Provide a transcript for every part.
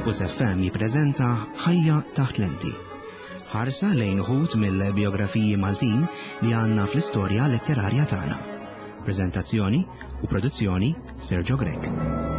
Campus FM jippreżenta Ħajja taħt lenti. Ħarsa lejn uħud mill-biografiji Maltin li għandna fl-istorja letterarja tagħna. Preżentazzjoni u produzzjoni Sergio Grek.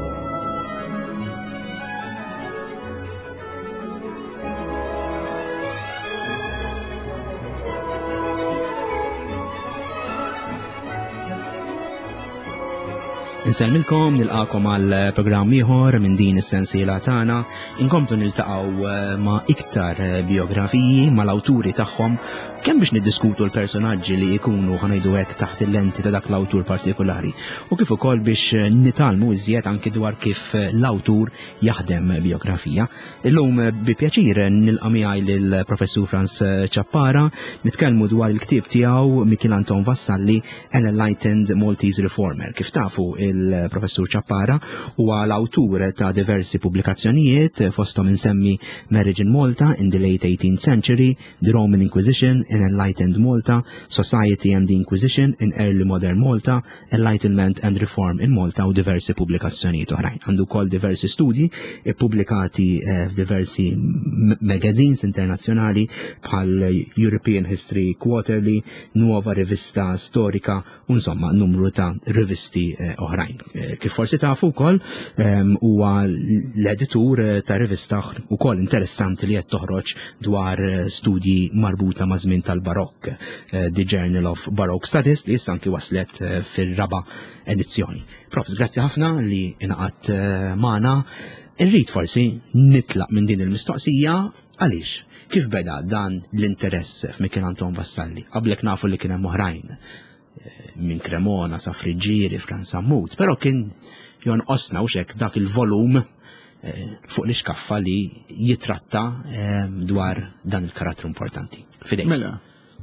Inselmilkom nilqakom għal programm ieħor minn din is-sensiela tagħna, inkomplu niltaqgħu ma' iktar biografiji mal-awturi tagħhom kemm biex niddiskutu l-personaġġi li jkunu ħanejdu hekk taħt il-lenti ta' dak l-awtur partikolari u kif ukoll biex nitalmu iżjed anki dwar kif l-awtur jaħdem biografija. Illum bi pjaċir nilqa' miegħi lill-Professur Franz Ciappara nitkellmu dwar il-ktieb tiegħu Michelanton Vassalli An Enlightened Maltese Reformer. Kif tafu il-Professur Ciappara huwa l-awtur ta' diversi pubblikazzjonijiet fosthom insemmi Marriage in Malta in the late 18th century, The Roman Inquisition in Enlightened Malta, Society and the Inquisition in Early Modern Malta, Enlightenment and Reform in Malta u diversi pubblikazzjonijiet oħrajn. Għandu wkoll diversi studji pubblikati f'diversi magazines internazzjonali bħal European History Quarterly, Nuova Rivista Storika u insomma numru ta' rivisti oħrajn. Kif forsi tafu wkoll huwa l-editur ta' rivista wkoll interessanti li qed toħroġ dwar studji marbuta ma' żmien tal-Barokk, The Journal of Baroque Studies li issa anki waslet fir-raba' edizzjoni. Profs, grazzi ħafna li inaqat magħna. Irrid forsi nitlaq minn din il-mistoqsija għaliex kif beda dan l-interess f'Michelanton Vassalli. Qablek nafu li kien hemm oħrajn minn Cremona sa Friġġieri, Franz Ammut, però kien jonqosna hekk dak il-volum fuq l-iskaffa li jitratta dwar dan il-karattru importanti. Fidej. Mela,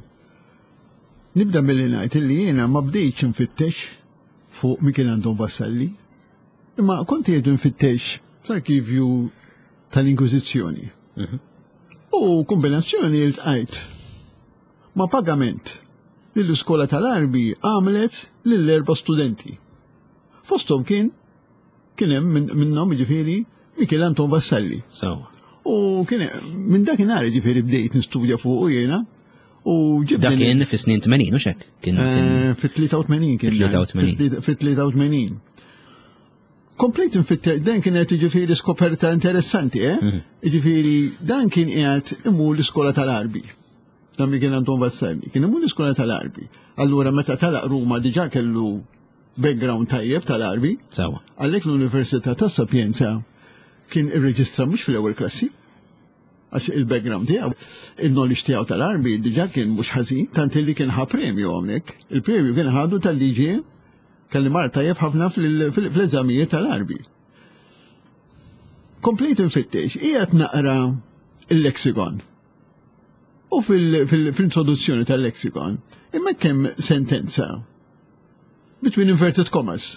nibda milli ngħid li jiena ma bdejtx infittex fuq Michelanton Vassalli, imma kont qiegħed infittex fl-arkivju tal-Inkwiżizzjoni. U kombinazzjoni iltqajt ma' pagament li l-iskola tal-Arbi għamlet lill-4 studenti. Fosthom kien hemm minnhom jiġifieri Michelanton Vassalli. U kien minn dakinhar jiġifieri bdejt nistudja fuq jiena u ġibda. Dak kien fis-snin 80 u x'hekk? Fit-83 kien. Fit-83. Komplejt infittex, dan kienet jiġifieri skoperta interessanti, Jiġifieri dan kien qiegħed imur l-iskola tal-Arbi. Dan Michelanton Vassalli kien imur l-iskola tal-Arbi. Allura meta talaq Ruma diġà kellu background tajjeb tal-Arbi. Sawa. Għalhekk l-Università tas Sapienza kien irreġistra mhux fl-ewwel klassi. Għax il-background tiegħu, il-knowledge tiegħu tal-Arbi diġà kien mhux ħażin, tant li kien ħa premju hawnhekk. Il-premju kien ħadu tal-liġi kelli mar tajjeb ħafna fl-eżamijiet tal-Arbi. Komplejt infittex, qiegħed naqra il-lexikon. U fil-introduzzjoni tal-lexikon, imma kemm sentenza between inverted commas.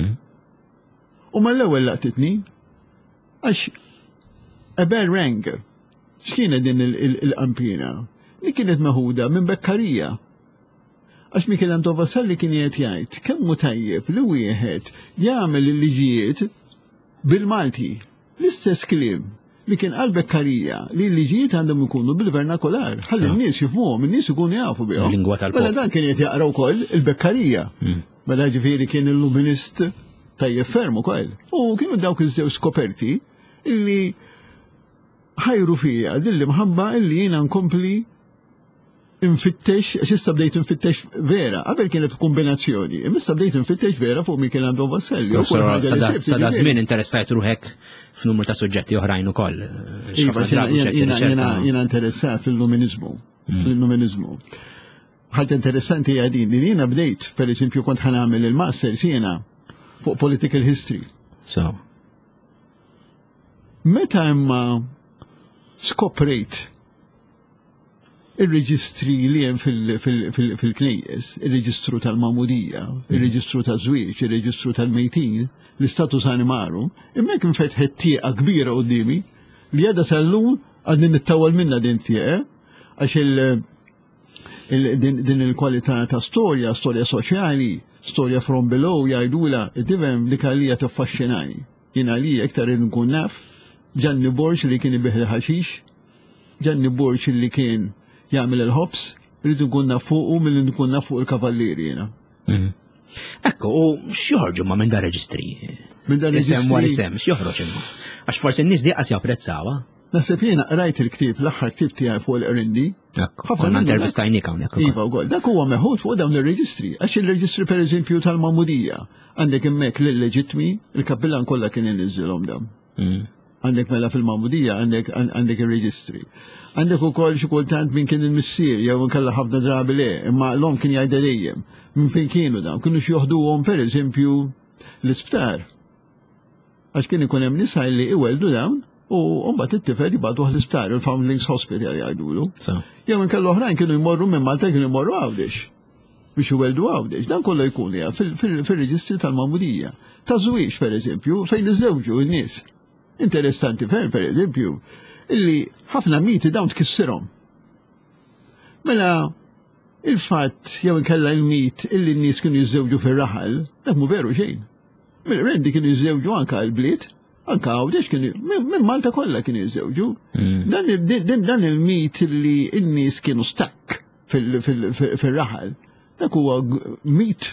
U mal-ewwel laqtitni għax a bell rang. X'kienet din il-qampina? Li kienet maħuda minn Bekkarija. Għax Michelanton Vassalli kien qed jgħid kemm hu tajjeb li wieħed jagħmel il-liġijiet bil-Malti. L-istess kliem li kien qal Bekkarija li l-liġijiet għandhom ikunu bil-vernakolar. Ħalli n-nies jifhmuhom, in-nies ikunu jafu bihom. Lingwa tal-poplu. Mela dan kien qed jaqra wkoll il-Bekkarija. Mela ġifieri kien il-luminist tajjeb ferm ukoll. U kienu dawk iż-żewġ skoperti illi ħajru fija dilli mħabba illi jiena nkompli infittex, għax issa bdejt infittex vera, qabel kienet kombinazzjoni, issa bdejt infittex vera fuq Michelanton Vassalli. Sa żmien interessajt ruħek f'numru ta' suġġetti oħrajn ukoll. Jiena interessat fil-luminizmu. Ħaġa interessanti hija din li jiena bdejt, pereżempju kont ħanagħmel il-masters jiena fuq political history. Meta imma skoprejt il-reġistri li hemm fil-knejjes, il-reġistru tal-mamudija, il-reġistru tal-żwieġ, il-reġistru tal-mejtin, l-istatus animarum, immek infetħet tieqa kbira qudiemi li għadha sal-lum għadni nittawal minna din tieqa għax din il-kwalità ta' storja soċjali, storja from below jgħidula id-divem dik għalija tiffaxxinani. Jien għalija iktar nkun naf Gianni Borg li kien ibiħ il-ħaxix, Gianni Borg li kien jagħmel il-ħobs, rridu nkunna fuqu milli nkunna fuq il-kavallieri jiena. Ekku, u x'joħorġu ma minn da reġistri? Minn dan Isem wara il-reġistri. isem, x'joħroġ imma? Għax forsi n-nies diqqas japprezzawa. Naħseb jiena rajt il-ktieb, l-aħħar ktieb tiegħi fuq il-qrindi. Ekku, konna intervistajnik hawnhekk ukoll. Iva wkoll, dak huwa meħud fuq dawn ir-reġistri, għax il-reġistri pereżempju tal-Mamudija għandek hemmhekk lill-leġittmi, il-kappillan kollha kien inniżilhom dawn. Għandek mela fil-Mamudija għandek ir-reġistri. Għandek ukoll xi kultant min kien il-missier jew inkella ħafna drabi le, imma l-om kien jgħidha dejjem minn fejn kienu dawn, kienu joħduhom pereżempju l-isptar. Għax kien ikun hemm nisa li iweldu dawn u mbagħad it-tifel jibgħatuh l-isptar, il-Foundlings Hospital jgħidulu. Jew inkella oħrajn kienu jmorru minn Malta kienu jmorru Għawdex biex iweldu Għawdex. Dan kollu jkun fil-reġistri tal-Mamudija. Ta' żwieġ pereżempju fejn iżewġu n-nies. Interessanti ferm pereżempju illi ħafna miti dawn tkissirhom. Mela il-fatt jew inkella il-mit illi n-nies kienu jiżewġu fir-raħal, dak mhu veru xejn. Mill-rendi kienu jiżewġu anke l-bliet, anke Għawdex kienu minn Malta kollha kienu jiżewġu. Dan il-mit illi n-nies kienu stakk fil-raħal, dak huwa mit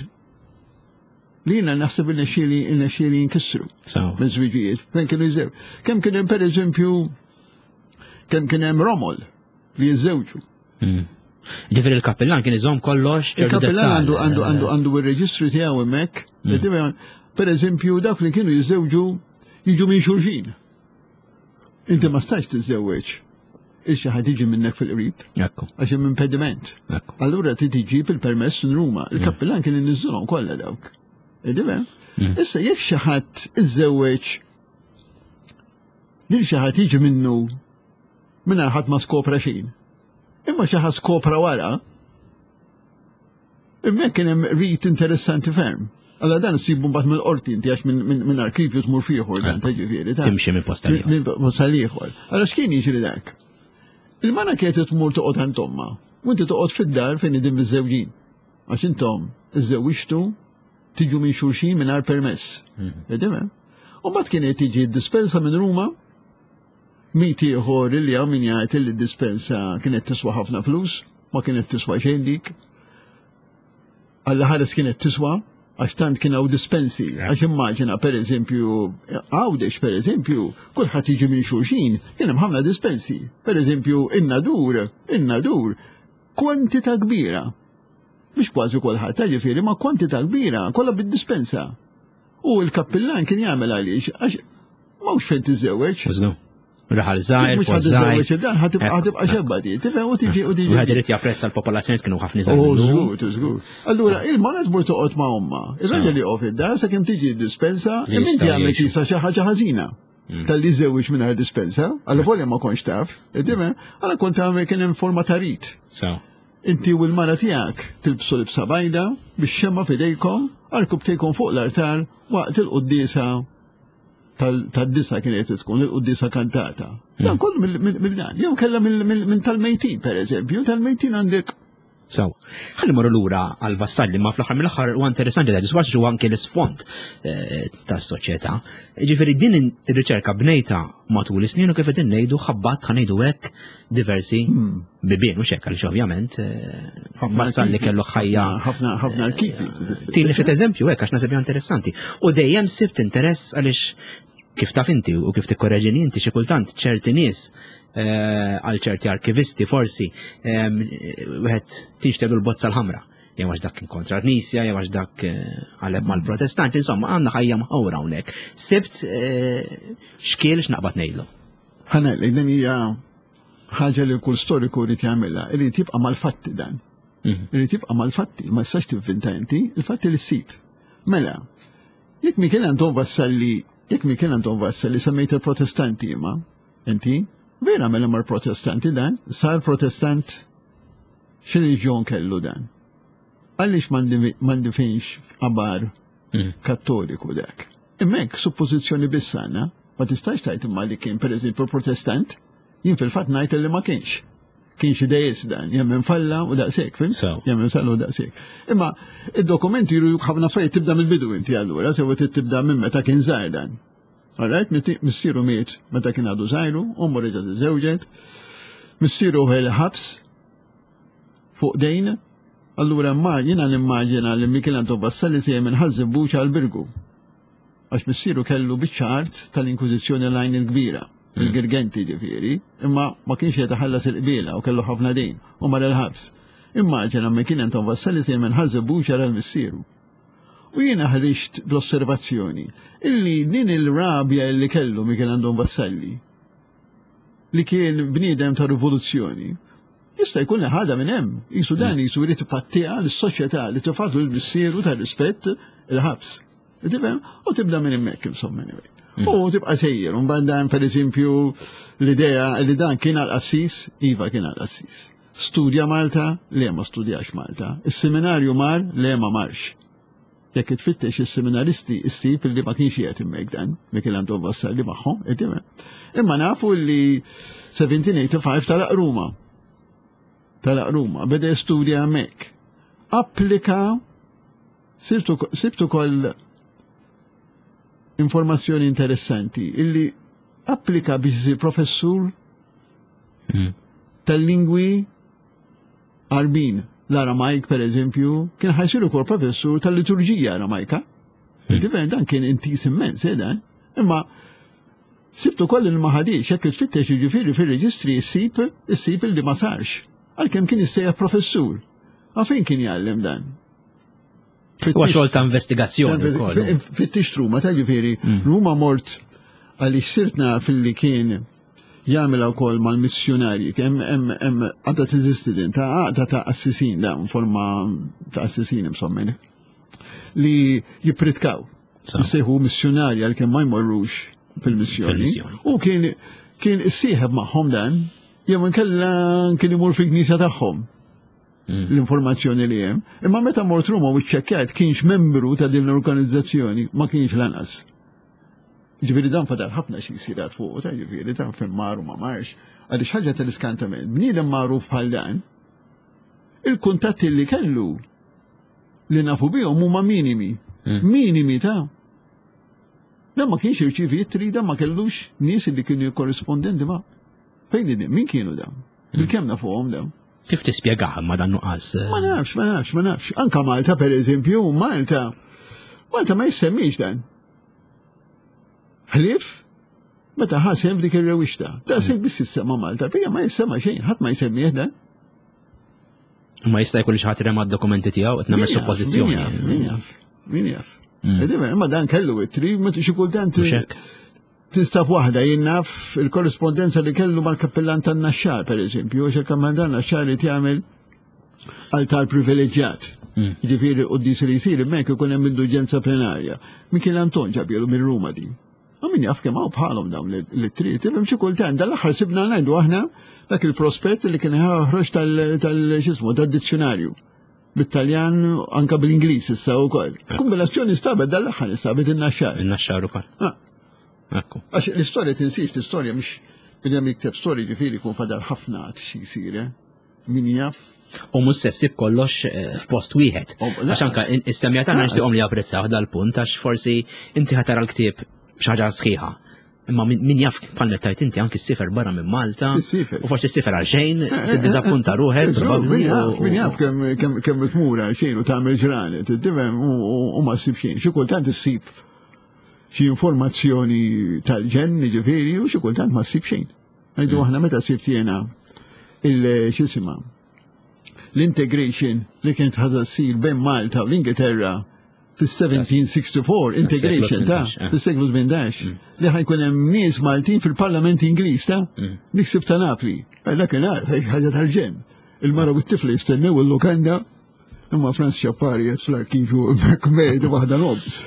li jiena naħseb il-nexxieli jinkissru mill-żwiġijiet. Fejn kienu jiżewġu. Kemm kien hemm pereżempju kemm kien hemm Romol li jiżewġu. Ġifieri il-kappellan kien iżomm kollox ċertu Il-kappellan għandu ir-reġistru tiegħu hemmhekk. Pereżempju dak li kienu jiżewġu jiġu minn xulxin. Inti ma stax tiżewweġ ix-xi ħadd jiġi minnek fil-qrib. Għax hemm impediment. Allura tiġi il-permess nruma. Il-kappellan kien inniżżulhom kollha dawk. Issa jekk xi ħadd iżewweġ lil xi ħadd jiġi minnu mingħajr ħadd ma skopra xejn. Imma xi ħadd skopra wara. Hemmhekk kien hemm rit interessanti ferm. Alla dan sibu mbagħad mill-qorti inti għax minn arkivju tmur fieħor dan jiġifieri. Timxi minn posta ieħor. Minn posta ieħor. Allora x'kien jiġri dak? Il-mana kienet tmur toqgħod għand omma, u inti toqgħod fid-dar fejn idin biż-żewġin. Għax intom iżżewwixtu tiġu minn xulxin mingħajr permess. Edimem? U mbagħad kienet tiġi d-dispensa minn Ruma, mit ieħor illi hawn min jgħid illi d-dispensa kienet tiswa ħafna flus, ma kienet tiswa xejn dik. Alla ħares kienet tiswa, għax tant kien hawn dispensi, għax immaġina pereżempju Għawdex pereżempju, kulħadd jiġi minn xulxin, kien hemm ħafna dispensi. Pereżempju in-Nadur, kwantità kbira. Mhux kważi kulħadd, ġifieri ma kwantità kbira, kollha bid-dispensa. U l-kappillan kien jagħmel għaliex għax m'hawnx fejn tiżewweġ. Raħal żgħir, pożżgħir. Dan ħatibqa' xebba di, tifhem u tiġi. Wieħed irid japprezza l-popolazzjoni kienu ħafna żgħir. Żgur. Allura il-mara tmur toqgħod ma' omma. Ir-raġel joqgħod id-dar sakemm tiġi d-dispensa, inti għamel tisa xi ħaġa ħażina. Tal-li żewġ mingħajr dispensa, alla volja ma konx taf, tifhem, alla kont għamel kien hemm forma ta' rit. Inti u l-mara tiegħek tilbsu l-bsa bajda biex xemma f'idejkom, arkub tejkom fuq l-artar waqt il-qudiesa tad-disa kienet tkun il-qudiesa kantata. Dan kollu mill-dan. Jew kellha minn tal-mejtin, pereżempju, tal-mejtin għandek. Ħalli morru lura għal vassalli ma fl-aħħar mill-aħħar huwa interessanti da diswar xi anke l-isfond tas-soċjetà. Ġifieri din ir-riċerka bnejta matul is-snin u kif qed ngħidu ħabbat ħanejdu hekk diversi bibien u xekk għaliex ovvjament vassalli kellu ħajja ħafna arkivi. Tieni fit eżempju hekk għax nasibha interessanti. U dejjem sibt interess għaliex kif taf inti u kif tikkorreġini inti xi kultant ċerti nies għal ċerti arkivisti forsi wieħed tixtelu l-bozza l-ħamra. Jew għax dak kontra r-Nisja, jew għax dak għaleb mal-Protestanti, insomma għandna ħajja mħawra hawnhekk. Sibt xkiel x'naqbad ngħidlu. Ħanellek din hija ħaġa li kull storiku jrid jagħmilha, irid tibqa' mal-fatti dan. Irid tibqa' mal-fatti, ma tistax tivvinta inti, il-fatti li ssib. Mela, jekk mi kien għandhom vassalli semmejt il-Protestanti imma, inti, vera mela mar protestanti dan, sar protestant x'reliġjon kellu dan. Għaliex m'għandifx abar kattoliku dak. Immek suppożizzjoni bissana, ma tistax tajt imma li kien pereżempju protestant, jien fil-fatt ngħid li ma kienx. Kienx idejjes dan, jemmen falla u daqshekk, fim? Jemmen falla u daqshekk. Imma id-dokumenti juru ħafna affarijiet tibda mill-bidu inti allura, sewa tibda minn meta kien żgħar dan. Alright, missieru miet meta kien għadu żgħiru, ommu reġgħet iżewġet, missieru ħabs fuq dejn, allura jiena nimmaġina li Mikel Anton Vassalli se jemmen ħażib buċa għall-Birgu. Għax missieru kellu biċ-ċart tal-Inkwiżizzjoni lajn il-kbira, il-Girgenti ġifieri, imma ma kienx qed iħallas il-qbiela u kellu ħafna dejn u mar il-ħabs. Immaġina Mikel Anton Vassalli se jemmen ħażib buċa għall-missieru. U jiena ħriġt bl-osservazzjoni illi din il-rabja li kellu Mikel Anton Vassalli li kien bniedem ta' rivoluzzjoni jista' jkun li ħada minn hemm. Isu dan isu jrid ipattija lis-soċjetà li tifadlu l-missieru ta' rispett il-ħabs. Tifhem? U tibda minn hemmhekk insomma anyway. U tibqa' sejjer, u mbagħad dan pereżempju l-idea li dan kien għall-Qassis, iva kien għall-Qassis. Studja Malta, le ma studjax Malta. Is-seminarju mar, le ma marx. Jekk tfittex is-seminaristi issib li ma kienx qiegħed hemmhekk dan, Mikel Anton Vassalli magħhom, imma nafu li 1785 talaq Ruma, beda studja hemmhekk. Applika sibtu koll informazzjoni interessanti illi applika biex isir professur tal-lingwi Arbin. L-Aramajk, per eżempju, kien ħajsiru kol professur tal-liturġija Aramajka. Dan kien intis immens, dan. Imma sibtu koll il-maħadix, jekk tfittex ġifiri fil-reġistri issib li ma sarx. Għalkemm kien jissejja professur. Għafin kien jgħallem dan? Huwa xogħol ta' investigazzjoni wkoll. Fittix Ruma, ta' ġifiri, Ruma mort għaliex sirtna fil-li kien jagħmilha wkoll mal-missjonarji, hemm għadha teżisti din għaqda ta' assisin da' forma ta' assisin insomma li jippritkaw. Jissejħu missjonarji għalkemm ma jmorrux fil-missjoni. U kien issieħeb magħhom dan, jew inkella kien imur fil-knisja tagħhom. L-informazzjoni li hemm. Imma meta mort Ruma u ċċekkjat kienx membru ta' din l-organizzazzjoni, ma kienx lanqas. Ġifiri dan fadal ħafna xi jsirat fuq, ta' ġifiri dan fil maru ma marx, għaliex ħaġa tal-iskantament. Bniedem magħruf bħal dan, il-kuntatti li kellu li nafu bihom huma minimi. Minimi ta' dan ma kienx irċievi jittri, dan ma kellux nies li kienu korrispondenti ma' fejn din, min kienu dan? Bil-kemm nafuhom dan? Kif tispjegah ma dan nuqqas? Ma nafx. Anka Malta pereżempju, Malta ma jissemmix dan. Ħlief, meta ħasem dik ir-rewixta. Da sejn bis-sistema Malta, bija ma jissemma xejn, ħadd ma jsemmih dan. Ma jista' jkun xi ħadd irema d-dokumenti tiegħu qed nagħmel suppożizzjoni. Min jaf. Imma dan kellu it-tri, meta xi kultant tista' waħda jien naf il-korrespondenza li kellu mal-kappellan tan-Naxxar pereżempju, għax il-kammandant Naxxar li jagħmel altar privileġġjat. Jiġifieri qudies li jsir hemmhekk ikun hemm indulġenza plenarja. Mikel Anton ġabielu minn Ruma din. Ma min jaf kemm hawn bħalhom dawn l-triet, hemm xi kultant dal-aħħar sibna ngħidu aħna dak il-prospett li kien ħroġ tal-xismu tad-dizzjonarju. Bit-Taljan anke bl-Ingliż issa wkoll. Kombinazzjoni stabet dal-aħħar istabet in-Naxxar. In-Naxxar ukoll. Għax l-istorja tinsix, l-istorja mhix min hemm jikteb storja ġifieri jkun fadal ħafna xi jsir, min jaf. U mhux se ssib kollox f'post wieħed. Għax anke is-semmija tagħna nixtieqhom li japprezzaw dal-punt għax forsi inti ħatara l-ktieb xaġa sħiħa. Imma min jaf bħal nettajt inti anki s-sifer barra minn Malta, u forsi s-sifer għal xejn, tiddiżappunta ruħek, probabbli. Min jaf kemm tmur għal xejn u tagħmel ġranet, tifhem u ma ssib xejn. Xi kultant issib xi informazzjoni tal-ġen ġifieri u xi kultant ma ssib xejn. Ngħidu aħna meta sibt jiena x'isima l-integration li kienet ħadha ssir bejn Malta u l-Ingilterra fis-1764 integration fis-seklu 18 li ħajkun hemm nies Maltin fil-Parlament Ingliż dik sib ta' Napli. Dak ħaġa tal-ġen. Il-mara u t-tifla jistennew il-lukanda imma Franz Chappari fl-arkivju Mekmejdu waħda nobs.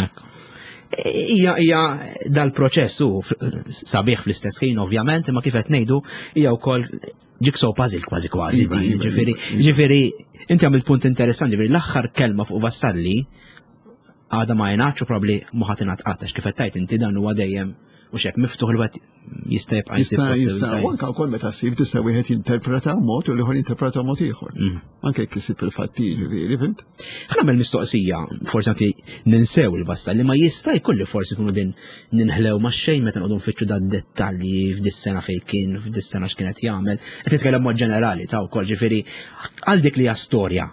Ija dal-proċess sabiħ fl-istess ħin ovvjament, imma kif qed ngħidu hija wkoll jiksow puzzle kważi. Ġifieri inti għamilt punt interessanti, ġifieri l-aħħar kelma fuq Vassalli għadha ma jingħadx u probabbli ma ħadd ingħatqax kif qed tgħid inti dan huwa dejjem u xek miftuħ il-wet jista' jibqa' jsib Jista' possibilitajiet. anke wkoll meta ssib tista' wieħed jinterpreta mod u ieħor jinterpreta mod ieħor. Anke jekk isib il-fatti ġifieri, fimt? Ħnamel mistoqsija, forsi anke ninsew il-vassal li ma jista' jkolli forsi kunu din ninħlew ma' xejn meta nqogħdu nfittxu da' dettalji f'dis-sena fejn kien, f'dis-sena x'kienet jagħmel. Qed nitkellem mod ġenerali ta' wkoll ġifieri għal dik li hija storja.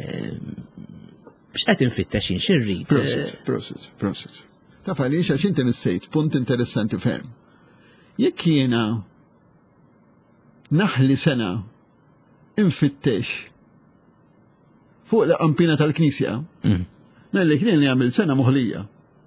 X'qed infittex jien x'irrid. Prosit. Taf għaliex għax inti missejt punt interessanti ferm. Jekk jiena naħli sena infittex fuq l-qampina tal-Knisja, nelli kien li għamil sena moħlija.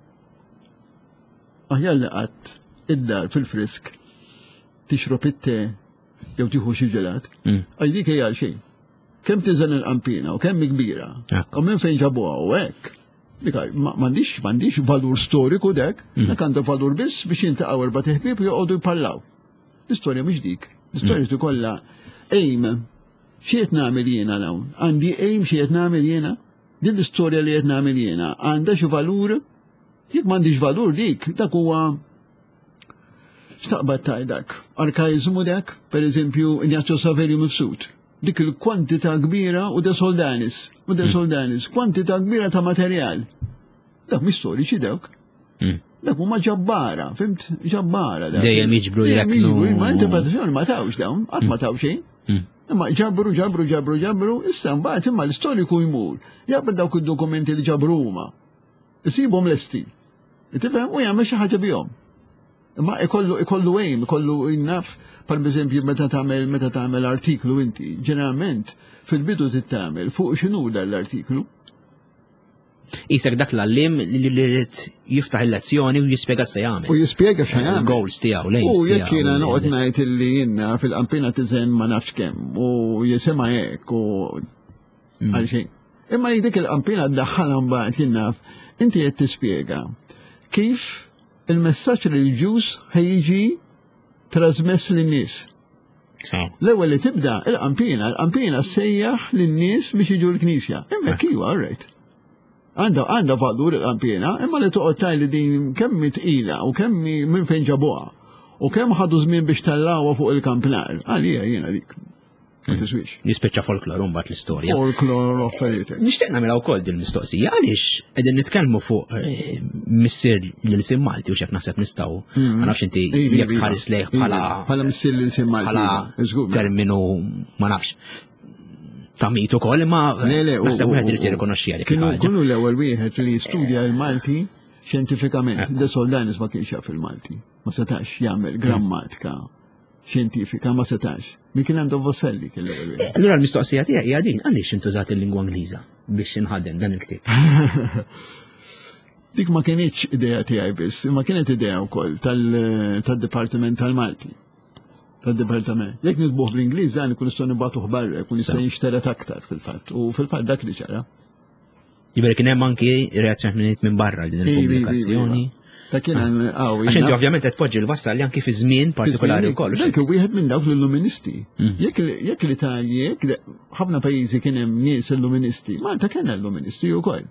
Aħjar li qatt id-dar fil-frisk tixrob it-te jew tieħu xi ġelat, għaj dik hija xejn. Kemm tiżen il-qampina u kemm kbira, u minn fejn ġabuha u hekk. Dikaj, m'għandix valur storiku dek, dak għandha valur biss biex jintaqgħu erba' ħbieb u joqogħdu jparlaw. L-istorja mhix dik. L-istorja tikollha ejm x'qed nagħmel jiena hawn. Għandi ejm x'qed nagħmel jiena. Din l-istorja li qed nagħmel jiena għandha xi valur. Jekk m'għandix valur dik, dak huwa x'taqbad tajdak. Arkaizmu dak, pereżempju, Ignazio Saverio Mifsud. Dik il-kwantità kbira u de soldanis, kwantità kbira ta' materjal. Dak mhix storiċi dawk. Dak huma ġabbara, fimt? Ġabbara dak. Dejjem jiġbru jeknu. Ma interpretazzjoni ma tawx dawn, qatt ma taw xejn. Imma ġabru, issa mbagħad imma l-istoriku jmur. Jaqbad dawk id-dokumenti li ġabru huma. Isibhom lesti. Tifhem u jagħmel xi ħaġa bihom. Imma ikollu ejm, ikollu innaf, par eżempju meta tagħmel artiklu inti, ġeneralment fil-bidu tittamel fuq x'inhu dan l-artiklu. Isek dak l-allim li rrid jiftaħ il-lezzjoni u jispjega se jagħmel. U jispjega x'jagħmel. Goals tiegħu lejn. U jekk jiena noqgħod ngħid illi jiena fil-qampina tiżen ma nafx kemm u jisimha hekk u għal xejn. Imma dik il-qampina ddaħħalha mbagħad jinnaf inti qed tispjega kif il-messaġġ reliġjuż ħejjiġi trasmess lin-nies. L-ewwel li tibda l-qampina sejjaħ lin-nies biex jiġu l-Knisja. Hemmhekk iwa, all right. Għandha valur il-qampina, imma li toqgħod tgħidli din kemm tqila u kemm minn fejn ġabuha u kemm ħadu żmien biex tellawha fuq il-kampinar. Għalija jiena dik. Jispiċċa folklor mbagħad l-istorja. Folklor affarijiet. Nixtieq nagħmilha wkoll din mistoqsija għaliex qegħdin nitkellmu fuq missier l-isim Malti u x'hekk naħseb nistgħu. Ma nafx inti jekk tħares lejh bħala missier l-isim Malti. Bħala terminu ma nafx. Tamit ukoll imma naħseb wieħed irid jirrikonoxxiha dik il-ħaġa. Kienu l-ewwel wieħed li jistudja l-Malti xjentifikament. De Soldanis ma kienx jaf il-Malti. Ma setax jagħmel grammatika xjentifika ma setax. Min kien għandu Vosselli kell-ewwel. Allura l-mistoqsija tiegħek hija din għaliex intużat il-lingwa Ingliża biex inħaddem dan il-ktieb. Dik ma kienx idea tiegħi biss, imma kienet idea wkoll tad-Dipartiment tal-Malti. Tad-Dipartiment. Jekk nitbuh bl-Ingliż dan ikun nistgħu nibagħtuh barra, ikun jista' jinxteret aktar fil-fatt. U fil-fatt dak li ċara. Jibel kien hemm anki reazzjonijiet minn barra din il-pubblikazzjoni. Ta' kien għax inti ovvjament qed tpoġġi l-wassal anki fi żmien partikolari wkoll. Dak wieħed minn dawk l-illuministi. Jekk l-Italja, ħafna pajjiżi kien hemm nies illuministi, Malta kien illuministi wkoll.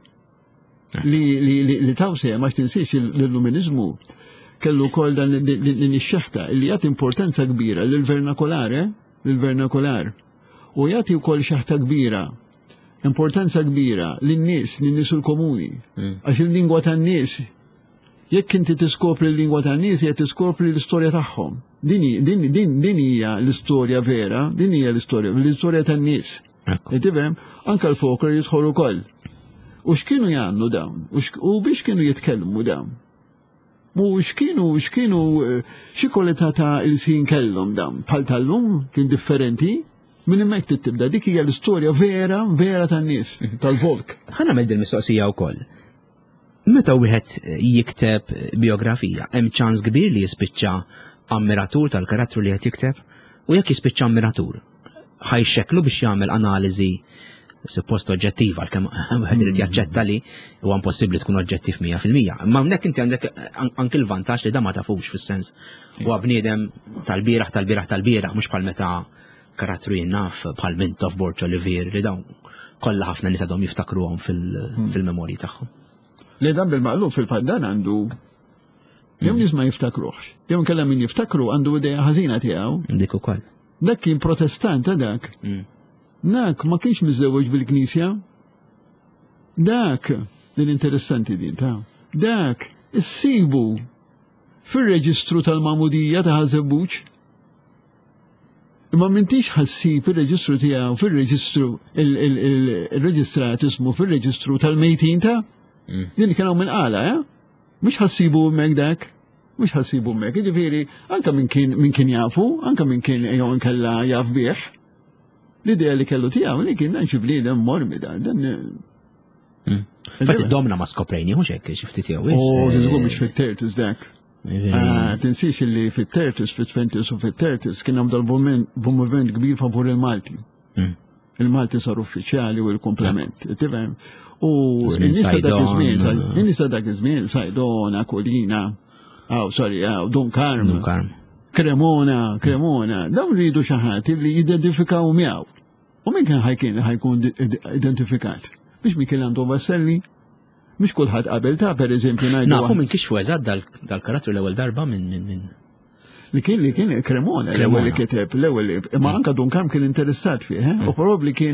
Li taw sehem għax tinsiex l-illuminizmu kellu wkoll dan nix-xeħta li jagħti importanza kbira lill-vernakalar u jagħti wkoll xeħta kbira, importanza kbira lin-nies, lin-nies il-komuni. Għax il-lingwa tan-nies jekk inti tiskopri l-lingwa tan-nies jekk tiskopri l-istorja tagħhom. Din hija l-istorja vera, din hija l-istorja tan-nies. Tifhem anke l-folklor jidħol ukoll. U x'kienu jagħmlu dawn? U biex kienu jitkellmu dawn? U x'kienu xi kwalità ta' il-sin kellhom dawn? Bħal tal-lum kien differenti? Minn hemmhekk tibda dik hija l-istorja vera tan-nies, tal-folk. Ħa nagħmel din mistoqsija wkoll. Meta wieħed jikteb biografija, hemm ċans kbir li jispiċċa ammiratur tal-karattru li qed jikteb? U jekk jispiċċa ammiratur, ħajxekklu biex jagħmel analiżi suppost oġġettiva għalkemm wieħed irid jaċċetta li huwa impossibbli tkun oġġettiv 100%. Imma hawnhekk inti għandek anke l-vantaġġ li da ma tafux fis-sens huwa bniedem tal-bieraħ mhux bħal meta karattru jinnaf bħal Mintoff Borċ Olivier li dawn kollha ħafna nies għadhom jiftakruhom fil-memorji tagħhom. Li dan bil-maqlub fil-faddan għandu Jew nies ma jiftakruhx. Jew kellha min jiftakru għandu idea ħażina tiegħu. Dik ukoll. Dak kien protestant ta' dak. Dak ma kienx miżewweġ bil-Knisja. Dak l-interessanti din ta' dak issibu fir-reġistru tal-Mamudija ta' Ħażebbuġ. Imma m'intix ħassib ir-reġistru tiegħu fir-reġistru il-reġistrat ismu fir-reġistru tal-mejtin ta' din kienu minn qala, mhux ħassibu hemmhekk dak, mhux ħassibu hemmhekk. Jiġifieri anke min kien jafu, anke min kien jew inkella jaf bih. L-idea li kellu tiegħu li kien dan xi bliedem morbida, dan. Fatti domna ma skoprejni mhux hekk xi ftit jew. Diżgur mhux fit-tertus dak. Tinsiex li fit-tertus, fit-twenties u fit-tertus kien hemm dal-moviment kbir favur il-Malti. Il-Malti saru uffiċjali u l-komplement. Tifhem? U n-nista dak iż-żmien, Sajdona, Kolina, Dunkarm, Cremona, dawn rridu xi ħadd li jidentifikaw miegħu. U min kien ħajkun identifikat? Biex min kien għandu Vasselli? Mhux kulħadd qabel ta' pereżempju ngħidu. Nafu minn kixfu eżatt dal-karattru l-ewwel darba minn. Li kien Cremona l-ewwel li kiteb, imma anke Dunkarm kien interessat fih, u probabbli kien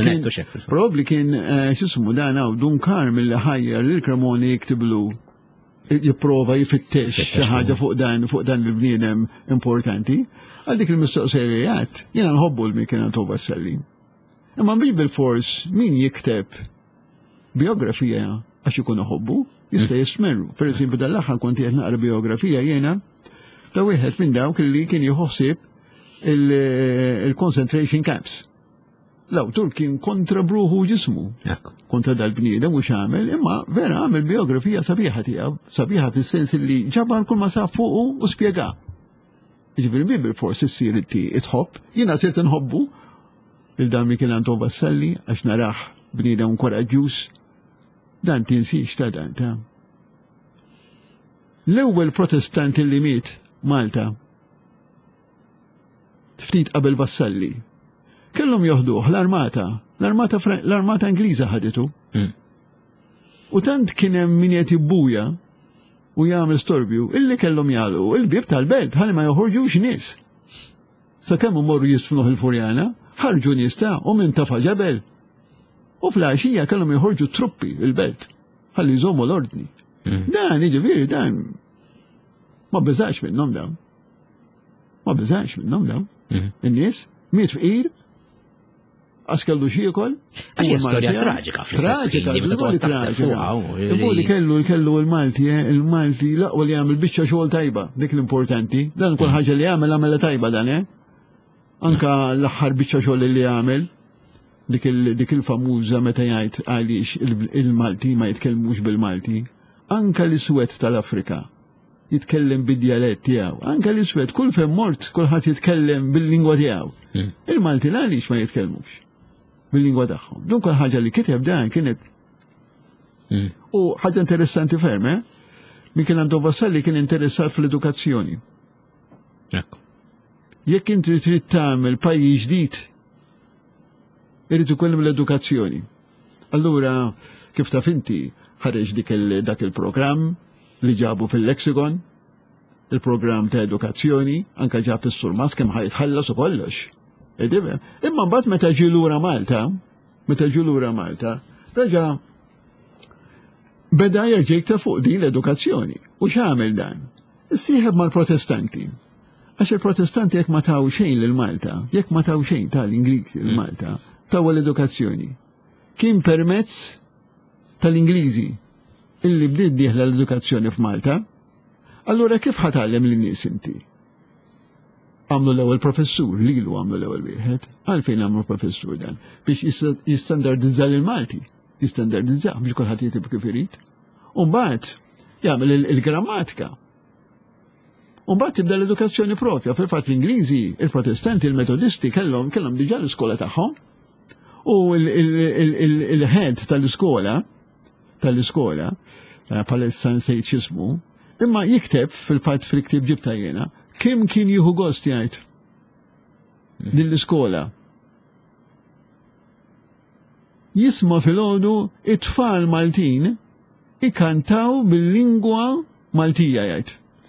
x'ismu dan hawn Dunkarm li ħajjar lil Cremona jiktiblu jipprova jifittex xi ħaġa fuq dan il-bniedem importanti. Għal dik il-mistoqsijiet jiena nħobbu l-min kien għandu Vasselli. Imma mhix bil-fors min jikteb biografija għax ikun iħobbu jista' jismerru. Pereżempju dal-aħħar kont qed naqra biografija jiena ta' wieħed minn dawk li kien jħossib il-concentration camps. L-awtur kien kontra bruħu ġismu, kontra dal-bniedem mhux għamel, imma vera għamel biografija sabiħa tiegħu, sabiħa fis-sens li ġabar kull ma saf fuqu u spjega. Jiġifieri bil-fors issir inti tħobb, jiena sirt inħobbu il-dan li kien għandu Vasselli għax narah bniedem koraġġjuż. Dan tinsix ta' dan ta'. L-ewwel protestant li miet Malta ftit qabel Vasselli kellhom joħduh l-armata Ingliża ħaditu. U tant kien hemm min qed jibbuja u jagħmel storbju illi kellhom jagħlqu il-bieb tal-belt ħalli ma joħorġux nies. Sakemm imorru jisfnuh il-Furjana, ħarġu nies ta' u minn tafa' ġebel. U fl-għaxija kellhom joħorġu truppi il-belt ħalli jżommu l-ordni. Dan jiġifieri dan ma beżax minnhom dawn. Ma beżax minnhom dawn. In-nies miet fqir għas kellu xi jkun. Hija storja traġika li kellu il-Malti laqwa li jagħmel biċċa xogħol tajba, dik l-importanti. Dan kull ħaġa li jagħmel tajba dan, Anka l-aħħar biċċa xogħol li jagħmel dik il-famuża meta jgħid għaliex il-Malti ma jitkellmux bil-Malti. Anka l-iswed tal-Afrika jitkellem bid-dialett tiegħu. Anke l-iswed kull fejn mort kulħadd jitkellem bil-lingwa tiegħu. Il-Malti għaliex ma jitkellmux bil-lingwa tagħhom. Dunque ħaġa li kiteb dan kienet. U ħaġa interessanti ferm, min kien għandu Vasselli kien interessat fl-edukazzjoni. Jekk inti trid tagħmel pajjiż ġdid, irid ikollhom l-edukazzjoni. Allura kif taf inti ħareġ dak il-programm li ġabu fil-Lexikon, il-programm ta' edukazzjoni, anka ġab is-surmas kemm ħajtħallas u kollox. Imma mbagħad meta ġie lura Malta, reġa' beda jerġa' jikta fuq din l-edukazzjoni. U x'għamel dan? Issieħeb mal-Protestanti. Għax il-Protestanti jekk ma taw xejn lil Malta, jekk ma taw xejn tal-Ingliżi lil Malta, taw l-edukazzjoni. Kien permezz tal-Ingliżi illi bdiet dieħla l-edukazzjoni f'Malta, allura kif ħatgħallem lin-nies inti? Għamlu l-ewwel professur, lilu għamlu l-ewwel wieħed, għalfejn għamlu professur dan, biex jistandardizza lil-Malti, jistandardizza biex kulħadd jitib kif irid. U mbagħad jagħmel il-grammatika. U mbagħad tibda l-edukazzjoni propja, fil-fatt l-Ingliżi, il-Protestanti, il-Metodisti kellhom diġà l-iskola tagħhom. U il-head tal-iskola palissa nsejt xismu, imma jikteb fil-fatt fil-ktib ġibta jena, kemm kien jieħu gost jgħid din l-iskola. Jisma fil-ħodu it-tfal Maltin ikantaw bil-lingwa Maltija jgħid.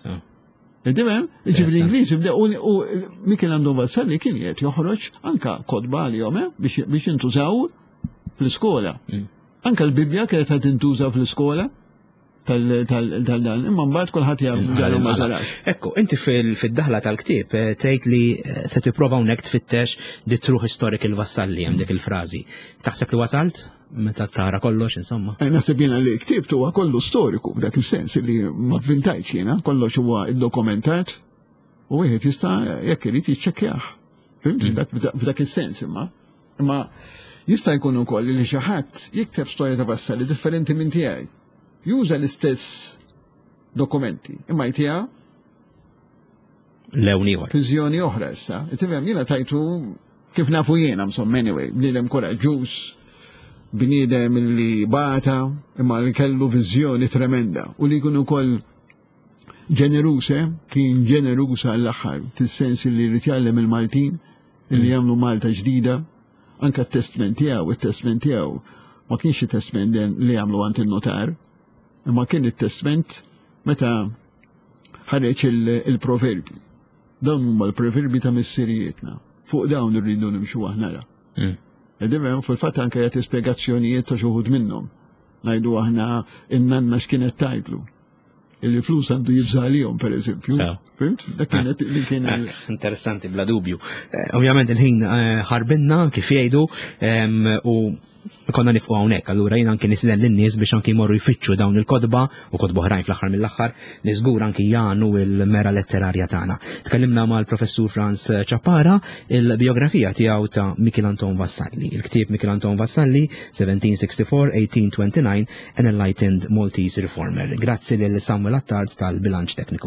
Id-dimem, ġibri Ingliżi bdew u Michelangelo Vassalli kien qed joħroġ anka kodba għalihom biex jintużaw fl-iskola. Anka l-Bibja kienet qed tintuża fl-iskola tal-dan, imma mbagħad kulħadd jaf dan ma ġarax. Ekku, inti fid-daħla tal-ktieb tgħid li se tipprova hawnhekk tfittex the true historical Vassalli hemm dik il-frażi. Taħseb li wasalt meta tara kollox insomma? Naħseb jiena li ktieb huwa kollu storiku b'dak is-sens li ma vvintajx jiena, kollox huwa iddokumentat u wieħed jista' jekk irid jiċċekkjah. Fimt b'dak is-sens imma. Imma jista' jkun ukoll li xi ħadd jikteb storja ta' Vassalli differenti minn tiegħi. Juża l-istess dokumenti, imma jtija l-ewniħor. Viżjoni oħra issa. Tifhem jiena tajtu kif nafu jiena insomma anyway, bniedem koraġġuż, bniedem li bata, imma li kellu viżjoni tremenda u li jkun ukoll ġenerusa, kien ġenerusa għall-aħħar, fis-sens li jrid jgħallem il-Maltin, li jagħmlu Malta ġdida, anke t-testament tiegħu ma kienx it-testament li jagħmlu għand in-notar, imma kien it-testament meta ħareġ il-proverbi. Dawn huma l-proverbi ta' missirijietna. Fuq dawn irridu nimxu aħna ra. Id-dimem fil-fatt anke jagħti spjegazzjonijiet ta' xuħud minnhom. Ngħidu aħna in-nanna x'kienet tajtlu. Il-flus għandu jibżalihom pereżempju. Fimt? Dak kienet li kien interessanti bla dubju. Ovvjament il-ħin ħarbinna kif jgħidu u konna nifqu hawnhekk, allura jien anke nislen lin-nies biex anke jmorru jfittxu dawn il-kodba u kodba oħrajn fl-aħħar mill-aħħar li żgur anke jagħnu il-mera letterarja tagħna. Tkellimna mal-professur Franz Ċappara il-biografija tiegħu ta' Michelangelo Vassalli. Il-ktieb Michelangelo Vassalli 1764-1829 An Enlightened Maltese Reformer. Grazzi lil Samuel Attard tal-bilanċ tekniku.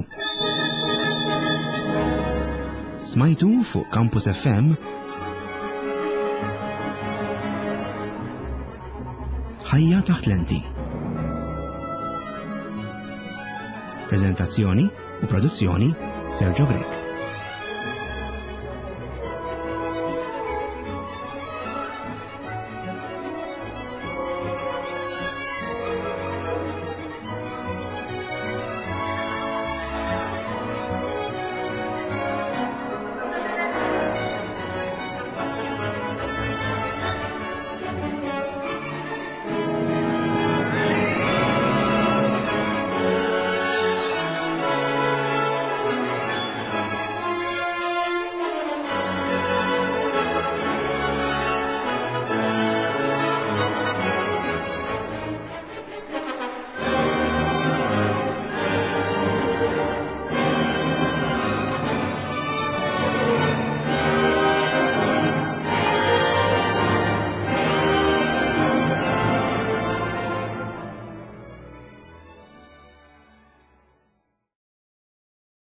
Smajtu fuq Campus FM ħajja taħt lenti. Prezentazzjoni u produzzjoni Sergio Grek.